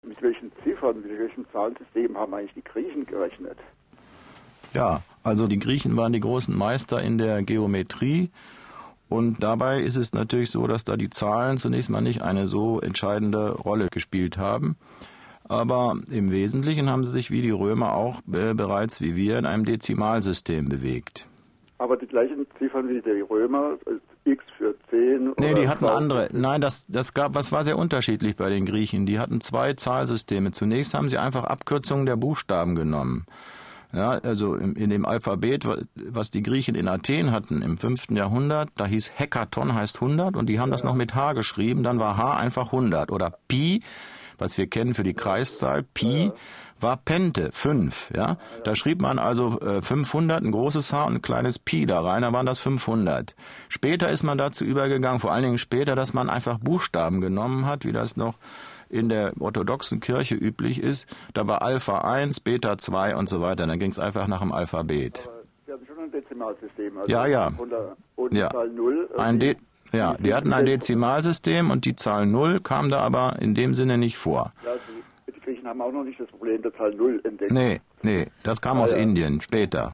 mit welchen Ziffern, mit welchem Zahlensystem haben eigentlich die Griechen gerechnet? Ja, also die Griechen waren die großen Meister in der Geometrie. Und dabei ist es natürlich so, dass da die Zahlen zunächst mal nicht eine so entscheidende Rolle gespielt haben. Aber im Wesentlichen haben sie sich wie die Römer auch bereits wie wir in einem Dezimalsystem bewegt. Aber die gleichen Ziffern wie die Römer, x für 10 Nee, oder die hatten andere. Nein, das war sehr unterschiedlich bei den Griechen. Die hatten zwei Zahlsysteme. Zunächst haben sie einfach Abkürzungen der Buchstaben genommen. Ja, also in dem Alphabet, was die Griechen in Athen hatten im 5. Jahrhundert, da hieß Hekaton, heißt 100, und die haben das noch mit H geschrieben, dann war H einfach 100. Oder Pi, was wir kennen für die Kreiszahl, Pi war Pente, 5. Ja? Da schrieb man also 500, ein großes H und ein kleines Pi da rein, dann waren das 500. Später ist man dazu übergegangen, vor allen Dingen später, dass man einfach Buchstaben genommen hat, wie das noch in der orthodoxen Kirche üblich ist. Da war Alpha 1, Beta 2 und so weiter. Dann ging es einfach nach dem Alphabet. Aber Sie haben schon ein Dezimalsystem. Also Ja. Und die Zahl 0. Die hatten ein Dezimalsystem und die Zahl 0 kam da aber in dem Sinne nicht vor. Ja, die Griechen haben auch noch nicht das Problem der Zahl 0 entdeckt. Nee, das kam aus Indien, später.